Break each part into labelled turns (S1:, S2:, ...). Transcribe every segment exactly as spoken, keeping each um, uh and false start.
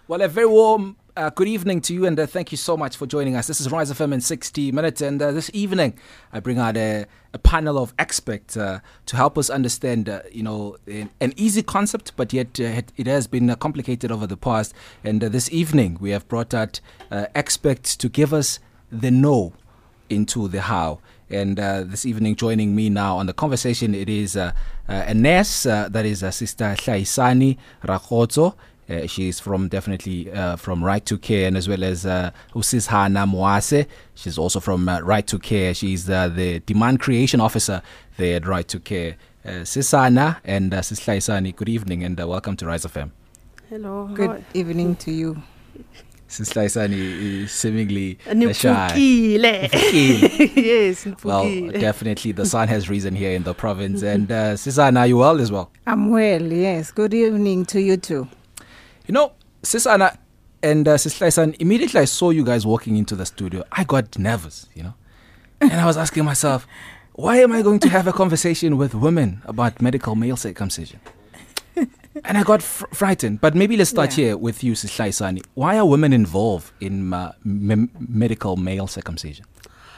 S1: Well, a very warm uh, good evening to you, and uh, thank you so much for joining us. This is Rise F M in sixty minutes, and uh, this evening I bring out a, a panel of experts uh, to help us understand, uh, you know, an, an easy concept, but yet uh, it, it has been uh, complicated over the past. And uh, this evening we have brought out uh, experts to give us the no into the how. And uh, this evening, joining me now on the conversation, it is uh, uh, a nurse, uh, that is uh, Sister Hlaisani Rakgotso. Uh, she's from definitely uh, from Right to Care, and as well as uh, Usisana Moase. She's also from uh, Right to Care. She's uh, the demand creation officer there at Right to Care. Uh, Sisana and uh, Sis Hlaisani, good evening, and uh, welcome to Rise F M.
S2: Hello.
S3: Good
S2: How
S3: evening to you.
S1: Sis Hlaisani is seemingly uh, shy.
S2: Nifukile. Yes,
S1: Well,
S2: Nifukile.
S1: definitely the sun has risen here in the province. And uh, Sisana, are you well as well?
S3: I'm well, yes. Good evening to you too.
S1: You know, Sisana and uh, Sis Hlaisani, immediately I saw you guys walking into the studio, I got nervous, you know. And I was asking myself, why am I going to have a conversation with women about medical male circumcision? And I got fr- frightened. But maybe let's start
S3: Yeah.
S1: here with you, Sis Hlaisani. Why are women involved in uh, m- medical male circumcision?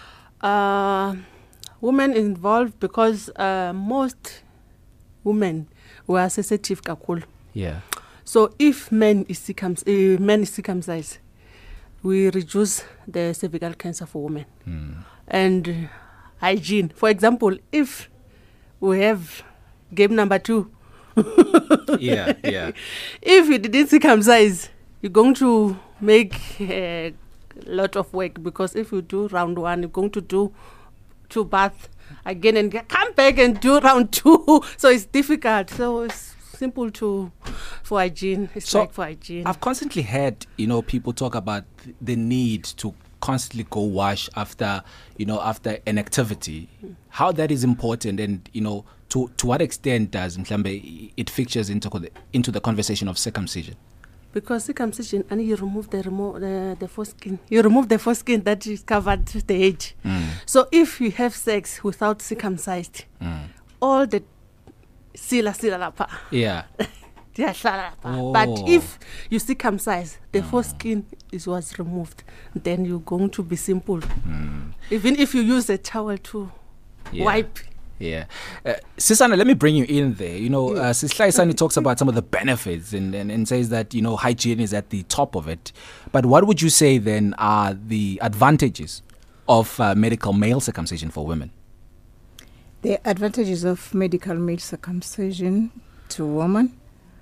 S2: Uh, women involved because uh, most women were sensitive kakulu.
S1: Yeah.
S2: So if men is circumc- uh, men is circumcised, we reduce the cervical cancer for women.
S1: Mm.
S2: And uh, hygiene. For example, if we have game number two,
S1: Yeah, yeah.
S2: if you didn't circumcise, you're going to make a lot of work, because if you do round one, you're going to do two baths again and get- come back and do round two. So it's difficult. So it's simple to for hygiene. It's
S1: So,
S2: like for hygiene.
S1: I've constantly heard, you know, people talk about th- the need to constantly go wash after, you know, after an activity. How that is important, and you know, to to what extent does mhlambe it features into co- into the conversation of circumcision?
S2: Because circumcision, and you remove the remo- the, the foreskin. You remove the foreskin that is covered the edge.
S1: Mm.
S2: So if you have sex without circumcised,
S1: Mm.
S2: all the sila sila lapa.
S1: Yeah.
S2: Diyahlala lapha.
S1: Oh.
S2: But if you circumcise, the foreskin is was removed, then you're going to be simple.
S1: Mm.
S2: Even if you use a towel to
S1: Yeah.
S2: wipe.
S1: Yeah. Uh, Sisana, let me bring you in there. You know, uh, Sis Hlaisani talks about some of the benefits and, and, and says that, you know, hygiene is at the top of it. But what would you say then are the advantages of uh, medical male circumcision for women?
S3: The advantages of medical male circumcision to women.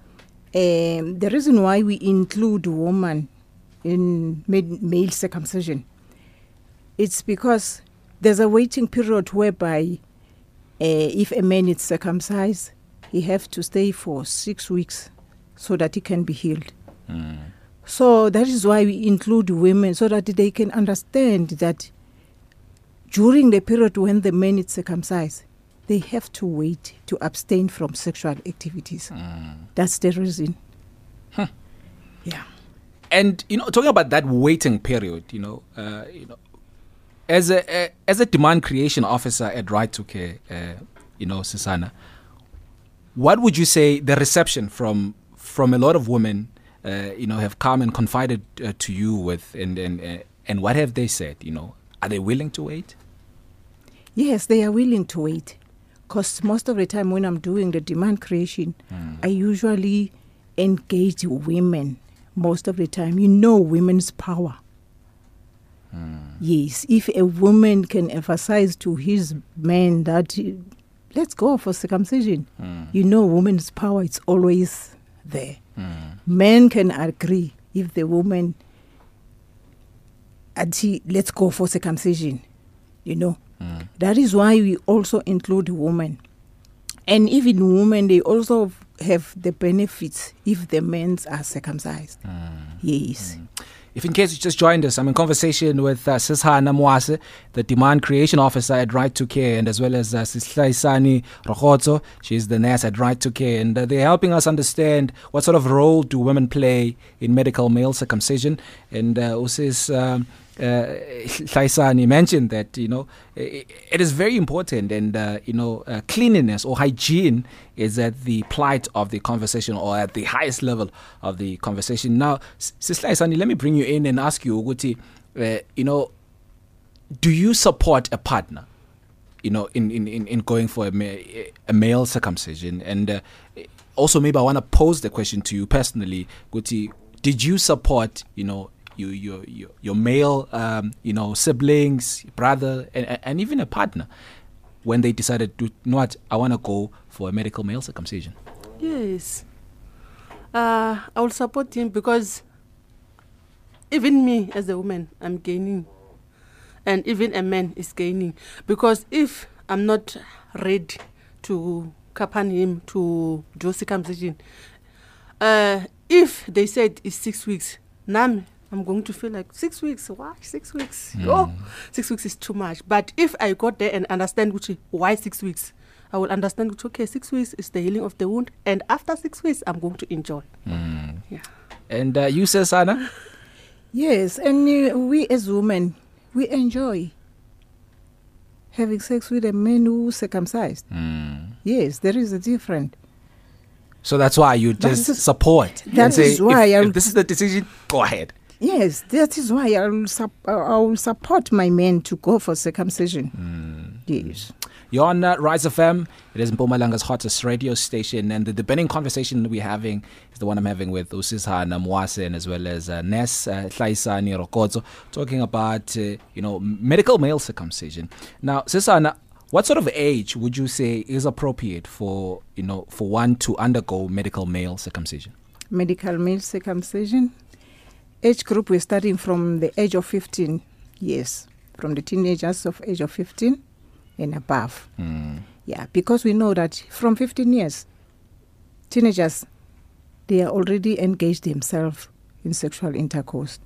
S3: Um, the reason why we include women in med- male circumcision, it's because there's a waiting period whereby uh, if a man is circumcised, he have to stay for six weeks so that he can be healed.
S1: Mm.
S3: So that is why we include women, so that they can understand that during the period when the man is circumcised, they have to wait to abstain from sexual activities.
S1: Mm.
S3: That's the reason.
S1: Huh.
S3: Yeah.
S1: And, you know, talking about that waiting period, you know, uh, you know, as a, a as a demand creation officer at Right to Care, uh, you know, Sisana, what would you say the reception from from a lot of women, uh, you know, have come and confided uh, to you with, and and uh, and what have they said? You know, are they willing to wait?
S3: Yes, they are willing to wait. Because most of the time when I'm doing the demand creation,
S1: Mm.
S3: I usually engage women most of the time. You know women's power.
S1: Mm.
S3: Yes, if a woman can emphasize to his man that uh, let's go for circumcision,
S1: Mm.
S3: you know woman's power is always there.
S1: Mm.
S3: Men can agree if the woman ati let's go for circumcision, you know.
S1: Mm.
S3: That is why we also include women. And even women, they also have the benefits if the men are circumcised.
S1: Mm.
S3: Yes.
S1: If in case you just joined us, I'm in conversation with uh, Sisana Moase, the demand creation officer at Right to Care, and as well as uh, Sis Hlaisani Rakgotso. She's the nurse at Right to Care, and uh, they're helping us understand what sort of role do women play in medical male circumcision. And uh, Usis um, Hlaisani mentioned that, you know, it, it is very important, and, uh, you know, uh, cleanliness or hygiene is at the plight of the conversation, or at the highest level of the conversation. Now, Sis Hlaisani, let me bring you in and ask you, Uguti, uh, you know, do you support a partner, you know, in, in, in, in going for a, ma- a male circumcision? And uh, also, maybe I want to pose the question to you personally, Guti. Did you support, you know, your your your, your male, um, you know, siblings, brother, and, and even a partner when they decided to, you know what, I want to go for a medical male circumcision?
S2: Yes. Uh, I will support him, because even me as a woman, I'm gaining. And even a man is gaining. Because if I'm not ready to accompany him to do circumcision, uh, if they said it's six weeks, now I'm going to feel like six weeks. Why six weeks?
S1: Mm.
S2: Oh, six weeks is too much. But if I got there and understand which, why six weeks, I will understand which, okay, six weeks is the healing of the wound, and after six weeks, I'm going to enjoy.
S1: Mm.
S2: Yeah.
S1: And uh, you, Sana?
S3: Yes, and uh, we as women, we enjoy having sex with a man who circumcised.
S1: Mm.
S3: Yes, there is a difference.
S1: So that's why you just
S3: That is-
S1: support.
S3: that
S1: and say,
S3: is why
S1: if,
S3: I'll-
S1: if this is the decision, go ahead.
S3: Yes, that is why I will, sup- I will support my men to go for circumcision.
S1: Mm.
S3: Yes.
S1: You're on uh, Rise F M. It is Mpumalanga's hottest radio station, and the debating conversation that we're having is the one I'm having with Usisana Mwase, as well as uh, Ness uh, Hlaisani Rokodzo, talking about uh, you know, medical male circumcision. Now, Sisana, what sort of age would you say is appropriate for, you know, for one to undergo medical male circumcision?
S3: Medical male circumcision. Age group, we're starting from the age of fifteen years, from the teenagers of age of fifteen and above.
S1: Mm.
S3: Yeah, because we know that from fifteen years, teenagers, they are already engaged themselves in sexual intercourse.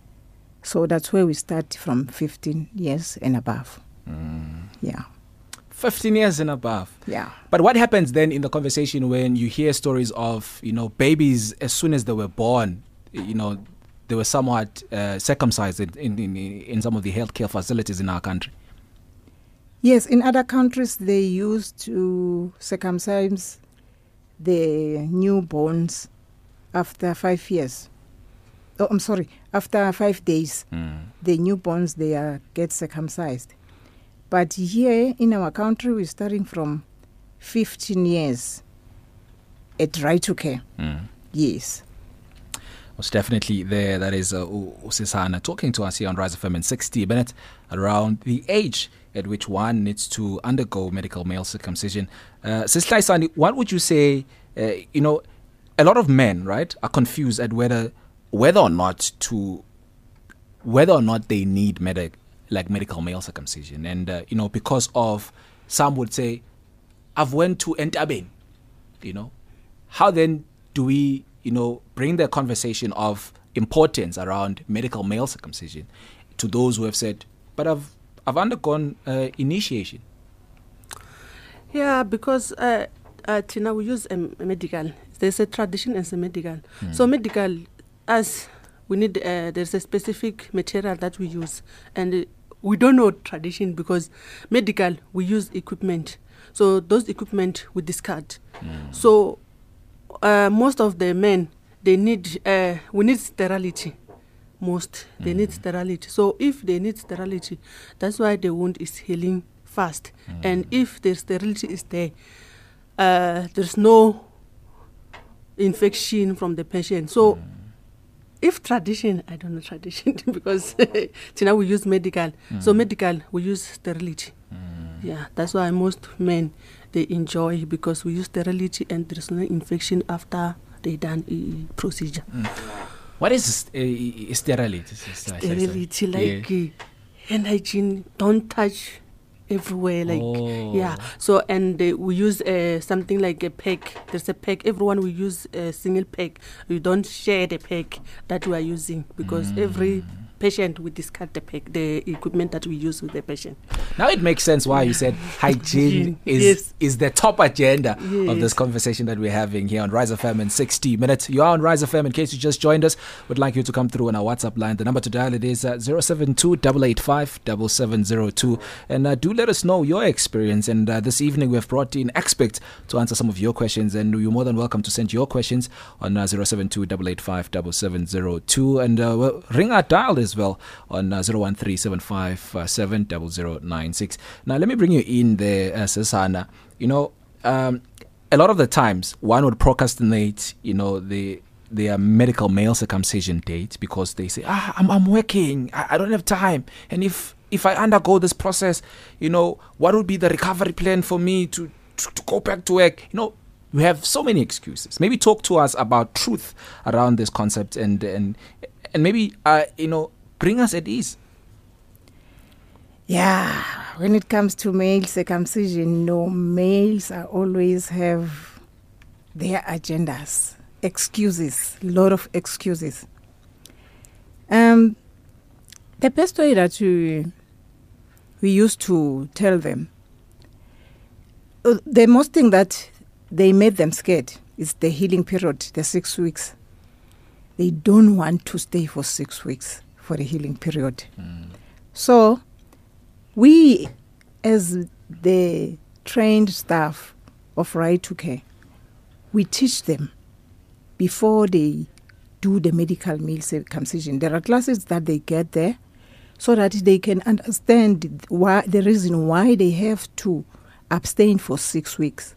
S3: So that's where we start, from fifteen years and above.
S1: Mm.
S3: Yeah,
S1: fifteen years and above.
S3: yeah.
S1: But what happens then in the conversation when you hear stories of, you know, babies as soon as they were born, you know, they were somewhat uh, circumcised in, in, in, in some of the healthcare facilities in our country?
S3: Yes, in other countries, they used to circumcise the newborns after five years. Oh, I'm sorry, after five days,
S1: Mm.
S3: the newborns, they are, get circumcised. But here in our country, we're starting from fifteen years at right to care.
S1: Mm.
S3: Yes.
S1: Was definitely there. That is uh, Usisana talking to us here on Rise F M in sixty minutes around the age at which one needs to undergo medical male circumcision. Uh, Sis Hlaisani, what would you say, uh, you know, a lot of men, right, are confused at whether whether or not to, whether or not they need medic, like medical male circumcision. And, uh, you know, because of, some would say, I've went to Entabeni, you know. How then do we, you know, bring the conversation of importance around medical male circumcision to those who have said, but I've I've undergone uh, initiation?
S2: Yeah, because uh, uh, Tina, we use a um, medical. There's a tradition and a medical. Mm. So medical, as we need, uh, there's a specific material that we use, and uh, we don't know tradition, because medical we use equipment. So those equipment we discard. Mm. So uh, most of the men, they need uh, we need sterility. Most they mm. need sterility. So if they need sterility, that's why the wound is healing fast. Mm. And if the sterility is there, uh, there's no infection from the patient. So mm. if tradition, I don't know tradition because now we use medical. Mm. So medical we use sterility. Mm. Yeah, that's why most men they enjoy, because we use sterility and there's no infection after they done a procedure.
S1: Mm. What is uh, sterility?
S2: Sterility, like yeah. uh, hand hygiene, don't touch everywhere, like
S1: oh.
S2: yeah. So and uh, we use uh, something like a pack. There's a pack. Everyone will use a single pack. We don't share the pack that we are using, because mm. every patient, we discard the pa- the equipment that we use with the patient.
S1: Now it makes sense why you said hygiene is
S2: Yes.
S1: is the top agenda of
S2: Yes.
S1: this conversation that we're having here on Rise F M in sixty minutes. You are on Rise F M. In case you just joined us, would like you to come through on our WhatsApp line. The number to dial it is uh, zero seven two eight eight five seven seven zero two. And uh, do let us know your experience. And uh, this evening we have brought in experts to answer some of your questions. And you're more than welcome to send your questions on uh, zero seven two eight eight five seven seven zero two. And uh, well, ring our dial as well on uh, zero one three seven five seven zero zero nine six. Now, let me bring you in there, uh, Sisana. You know, um, a lot of the times one would procrastinate, you know, the their medical male circumcision date because they say, ah, I'm, I'm working, I, I don't have time. And if, if I undergo this process, you know, what would be the recovery plan for me to, to, to go back to work? You know, we have so many excuses. Maybe talk to us about truth around this concept and, and, and maybe, uh, you know, bring us at ease.
S3: Yeah, when it comes to male circumcision, no, males are always have their agendas, excuses, a lot of excuses. Um, the best way that we, we used to tell them, uh, the most thing that they made them scared is the healing period, the six weeks. They don't want to stay for six weeks for the healing period. Mm. So, we, as the trained staff of Right to Care, we teach them before they do the medical male circumcision. There are classes that they get there so that they can understand why the reason why they have to abstain for six weeks.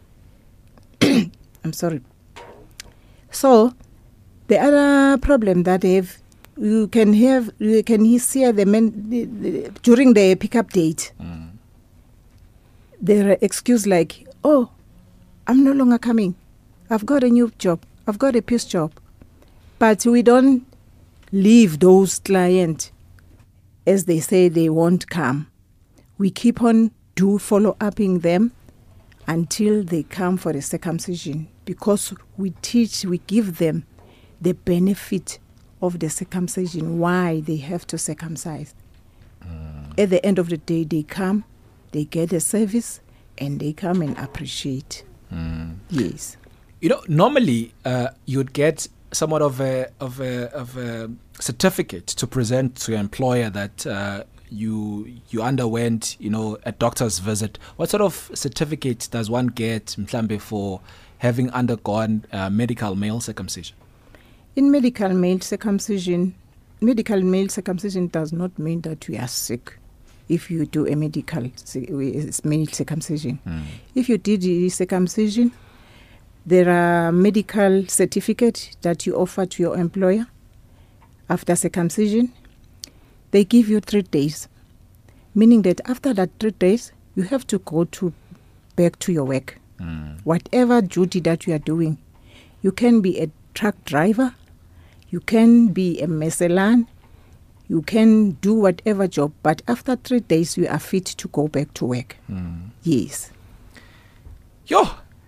S3: I'm sorry. So, the other problem that they have, you can have, you can hear the men the, the, during the pickup date. Mm. There are excuses like, "Oh, I'm no longer coming. I've got a new job. I've got a peace job." But we don't leave those clients as they say they won't come. We keep on do follow upping them until they come for the circumcision, because we teach, we give them the benefit of the circumcision, why they have to circumcise. Mm. At the end of the day, they come, they get a service, and they come and appreciate. Mm. Yes.
S1: You know, normally uh, you'd get somewhat of a of a of a certificate to present to your employer that uh, you you underwent, you know, a doctor's visit. What sort of certificate does one get, mhlambe, for having undergone uh, medical male circumcision?
S3: In medical male circumcision, medical male circumcision does not mean that you are sick if you do a medical male circumcision. Mm. If you did a circumcision, there are medical certificates that you offer to your employer after circumcision. They give you three days, meaning that after that three days, you have to go to back to your work. Mm. Whatever duty that you are doing, you can be a truck driver, you can be a meselan, you can do whatever job, but after three days, you are fit to go back to work. Mm. Yes.
S1: Yo!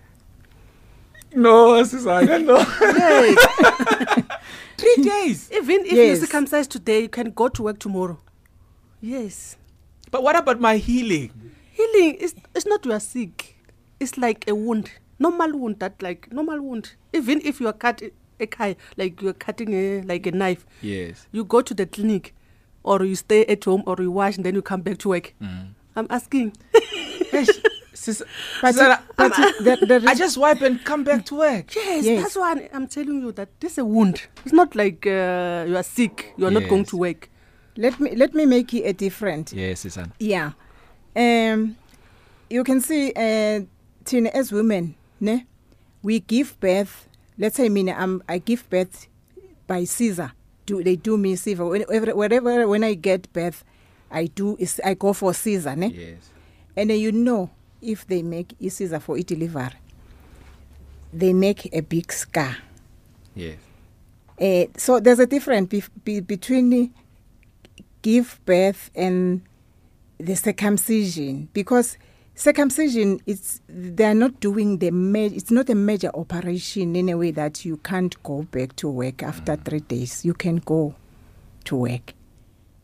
S1: No, Susanna, no.
S2: Yes.
S1: Three days.
S2: Even if
S3: Yes.
S2: you circumcise today, you can go to work tomorrow. Yes.
S1: But what about my healing?
S2: Healing is it's not you are sick. It's like a wound. Normal wound, that like normal wound. Even if you are cut a kai, like you are cutting a like a knife.
S1: Yes.
S2: You go to the clinic, or you stay at home, or you wash, and then you come back to work. Mm. I'm asking.
S1: Sis,
S3: but
S1: Sarah,
S3: it, but it, the, the
S1: I just wipe and come back to work.
S2: Yes,
S3: Yes.
S2: that's why I'm telling you that this is a wound. It's not like uh, you are sick. You are not going
S1: Yes.
S2: to work.
S3: let me let me make it a different.
S1: Yes, Susanna.
S3: Yeah. Um, you can see, uh, Tina, as women, ne, we give birth. Let's say, me, um, I give birth by Caesar. Do they do me Caesar? Whenever, wherever, when I get birth, I do is I go for Caesar, ne?
S1: Yes.
S3: And then you know, if they make a Caesar for it deliver, they make a big scar.
S1: Yes.
S3: Uh, so there's a difference bef- be- between the give birth and the circumcision, because circumcision, it's they are not doing the ma- it's not a major operation in a way that you can't go back to work after mm. three days. You can go to work.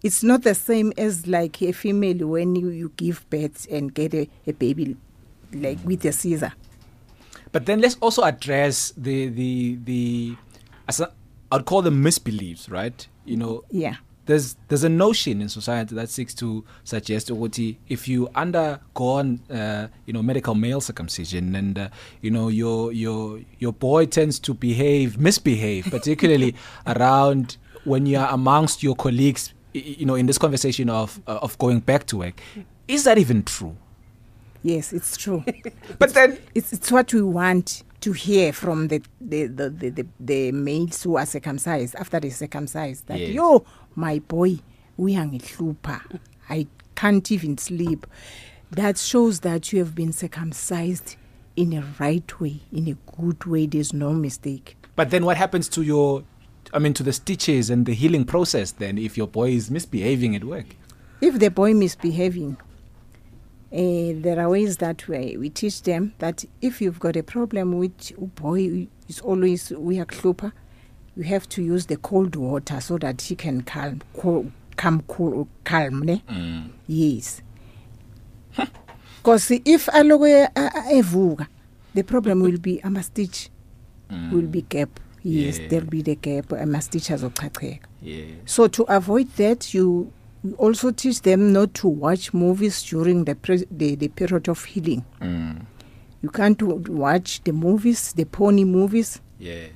S3: it's not the same as like a female when you, you give birth and get a, a baby like with a scissor.
S1: But then let's also address the the the as a, I'd call them misbeliefs, right? You know,
S3: Yeah.
S1: there's there's a notion in society that seeks to suggest ukuthi if you undergo uh, you know medical male circumcision and uh, you know your your your boy tends to behave misbehave, particularly around when you are amongst your colleagues, you know, in this conversation of uh, of going back to work. Is that even true?
S3: Yes, it's true.
S1: But then
S3: It's it's what we want to hear from the the, the, the, the, the males who are circumcised after they circumcised that,
S1: Yes.
S3: yo, my boy, uyangihlupha. I can't even sleep. That shows that you have been circumcised in a right way, in a good way. There's no mistake.
S1: But then what happens to your, I mean, to the stitches and the healing process then if your boy is misbehaving at work?
S3: If the boy misbehaving, uh, there are ways that we, we teach them that if you've got a problem with oh boy is always uyakuhlupha, you have to use the cold water so that he can calm, cool, come cool, calm. Ne?
S1: Mm.
S3: Yes. Because if alogo evuga, the problem will be a stitch,
S1: Mm.
S3: will be gap. Yes,
S1: Yeah.
S3: there'll be the gap. A stitch has a
S1: Yeah.
S3: So to avoid that, you we also teach them not to watch movies during the pre- the, the period of healing.
S1: Mm.
S3: You can't w- watch the movies, the pony movies.
S1: Yeah.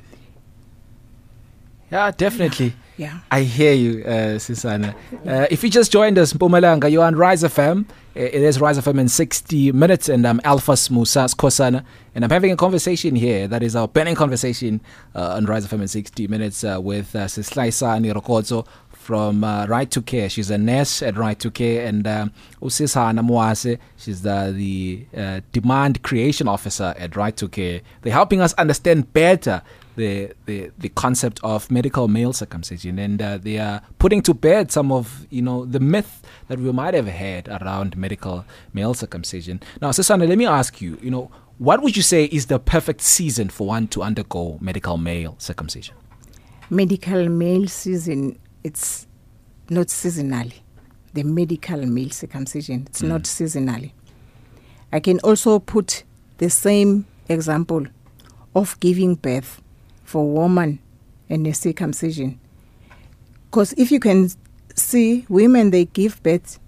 S1: Yeah, definitely.
S3: Yeah.
S1: I hear you, uh, Sisana. Uh, if you just joined us, Mpumalanga, you're on Rise F M. Uh, It is Rise F M in sixty minutes, and I'm Alphas Musa Skosana, and I'm having a conversation here. That is our burning conversation uh, on Rise F M in sixty minutes uh, with uh, Sislaisani Rokozo from uh, Right to Care. She's a nurse at Right to Care, and um, Usisana Mwase, she's the, the uh, demand creation officer at Right to Care. They're helping us understand better the the the concept of medical male circumcision, and uh, they are putting to bed some of you know the myth that we might have had around medical male circumcision. Now, Sisana, let me ask you, you know, what would you say is the perfect season for one to undergo medical male circumcision?
S3: Medical male season, it's not seasonally. The medical male circumcision, it's
S1: Mm.
S3: not seasonally. I can also put the same example of giving birth for woman and a circumcision. Because if you can see, women, they give birth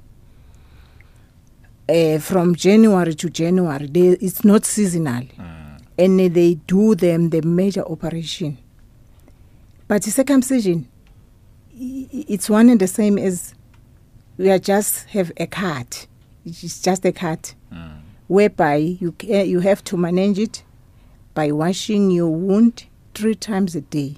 S3: uh, from January to January. They, it's not seasonal. And they do them the major operation. But the circumcision, i- i- it's one and the same as we are just have a cut. It's just a cut, whereby you ca- you have to manage it by washing your wound three times a day.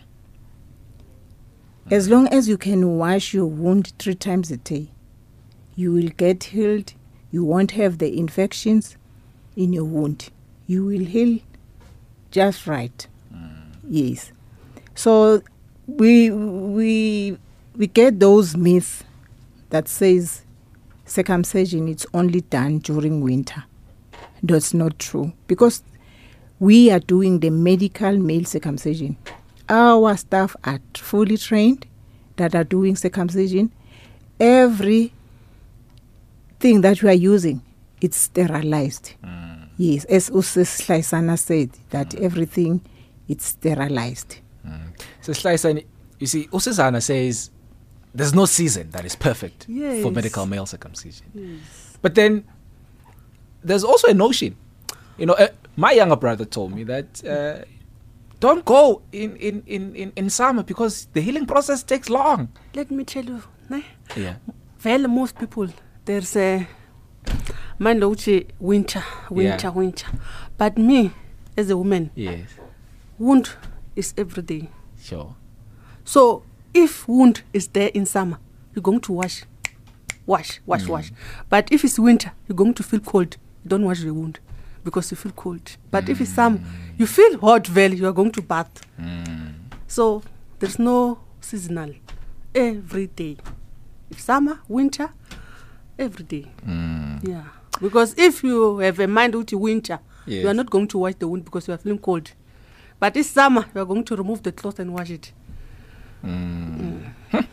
S3: As long as you can wash your wound three times a day, you will get healed. You won't have the infections in your wound. You will heal just right. Yes. So we we we get those myths that says circumcision is only done during winter. That's not true, because we are doing the medical male circumcision. Our staff are fully trained that are doing circumcision. Every thing that we are using, it's sterilized. Yes, as Usis Slaisana said, that everything it's sterilized.
S1: So, Slice, you see, Usizana says there's no season that is perfect for
S2: Yes.
S1: medical male circumcision. But then there's also a notion, you know, uh, my younger brother told me that uh, don't go in, in, in, in, in summer because the healing process takes long.
S2: Let me tell you, ne?
S1: Yeah.
S2: Well, most people, there's a man lochi winter, winter,
S1: Yeah.
S2: winter. But me, as a woman,
S1: Yes.
S2: wound is every day.
S1: Sure.
S2: So if wound is there in summer, you're going to wash, wash, wash, wash. But if it's winter, you're going to feel cold. You don't wash the wound because you feel cold. But if it's summer, you feel hot, well, you are going to bath. So there's no seasonal. Every day. If summer, winter, every day. Yeah. Because if you have a mind with winter,
S1: Yes.
S2: you are not going to wash the wound because you are feeling cold. But this summer, you are going to remove the cloth and wash it.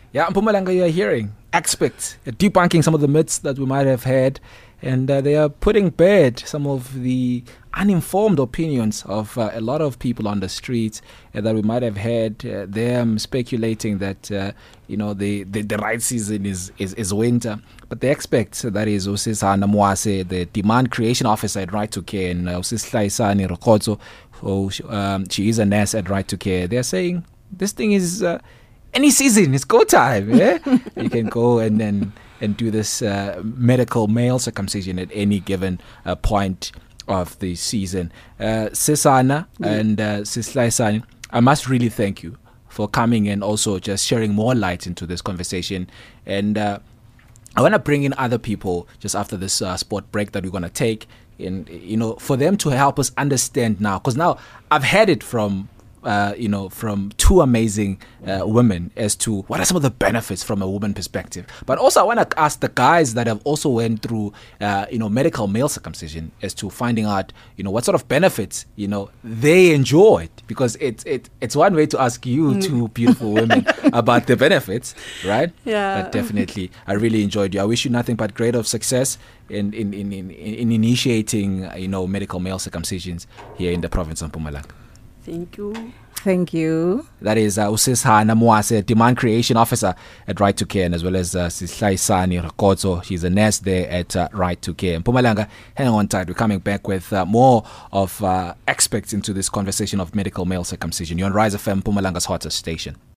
S1: Yeah, Mpumalanga, you are hearing experts debunking some of the myths that we might have had, and uh, they are putting bed some of the uninformed opinions of uh, a lot of people on the streets uh, that we might have had. Uh, them speculating that uh, you know the, the the right season is, is is winter, but the experts, that is Usisana Mwase, the demand creation officer at Right to Care, and uh, Usislaisani Rokoto, who um, she is a nurse at Right to Care. They're saying this thing is. Uh, Any season, it's go time. Yeah, you can go and then and do this uh, medical male circumcision at any given uh, point of the season. Uh, Sisana yeah. and uh, Sislaisani, I must really thank you for coming and also just sharing more light into this conversation. And uh, I want to bring in other people just after this uh, sport break that we're going to take, and you know, for them to help us understand now, because now I've had it from. Uh, you know, from two amazing uh, women as to what are some of the benefits from a woman perspective. But also I want to ask the guys that have also went through, uh, you know, medical male circumcision as to finding out, you know, what sort of benefits, you know, they enjoyed. Because it's it, it's one way to ask you mm. two beautiful women about the benefits, right?
S2: Yeah.
S1: But definitely, I really enjoyed you. I wish you nothing but great of success in, in, in, in, in initiating, uh, you know, medical male circumcisions here in the province of Mpumalanga.
S2: Thank you.
S3: Thank you.
S1: That is uh, Usisana Mwase, Demand Creation Officer at Right to Care, and as well as uh, Sislaisani Rakoto. She's a nurse there at uh, Right to Care. Mpumalanga, hang on tight. We're coming back with uh, more of uh, experts into this conversation of medical male circumcision. You're on Rise F M, Mpumalanga's hottest station.